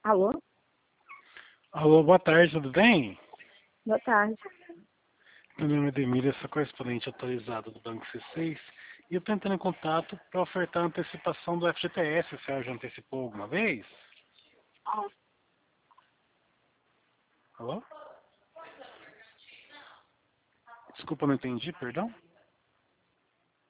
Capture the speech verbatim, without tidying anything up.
Alô? Alô, boa tarde, tudo bem? Boa tarde. Meu nome é Demir, eu sou correspondente atualizado do Banco C seis e eu estou entrando em contato para ofertar a antecipação do F G T S. A senhora já antecipou alguma vez? Alô? Desculpa, não entendi, perdão?